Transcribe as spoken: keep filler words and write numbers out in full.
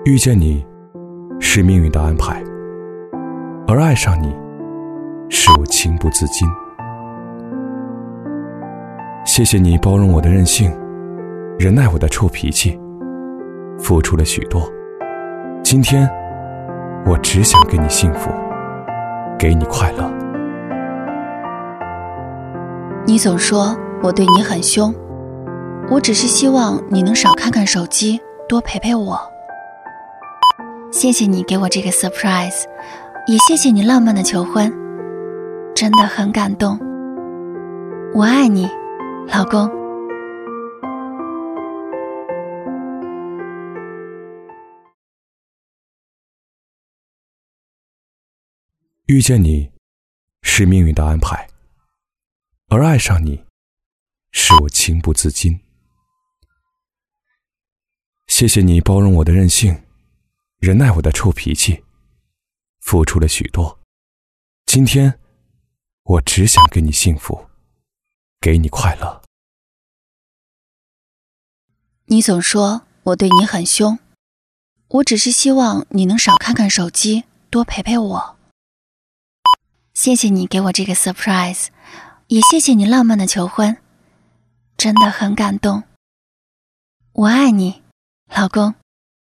遇见你是命运的安排，而爱上你是我情不自禁。谢谢你包容我的任性，忍耐我的臭脾气，付出了许多。今天我只想给你幸福，给你快乐。 你总说我对你很凶，我只是希望你能少看看手机，多陪陪我。谢谢你给我这个 surprise， 也谢谢你浪漫的求婚，真的很感动。我爱你，老公。 遇见你是命运的安排，而爱上你是我情不自禁。谢谢你包容我的任性，忍耐我的臭脾气，付出了许多。今天我只想给你幸福，给你快乐。 你总说我对你很凶，我只是希望你能少看看手机，多陪陪我。谢谢你给我这个 surprise， 也谢谢你浪漫的求婚，真的很感动。我爱你，老公。